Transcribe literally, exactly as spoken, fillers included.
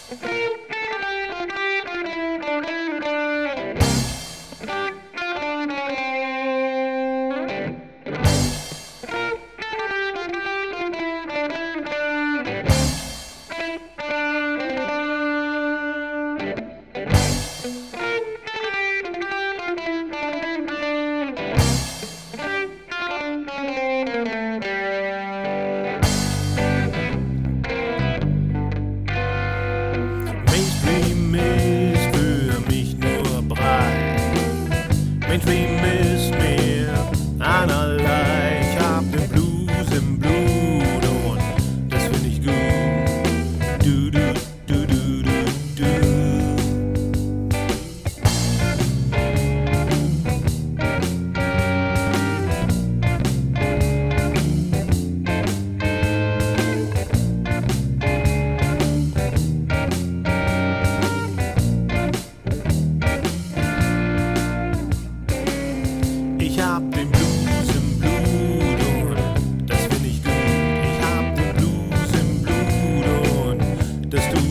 Mainstream ist mir einerlei. Ich hab den Blues im Blut und das find ich gut. Du, du, du, du, du, du. Ich hab den Blues im Blut und das find ich gut. Ich hab den Blues im Blut und das tut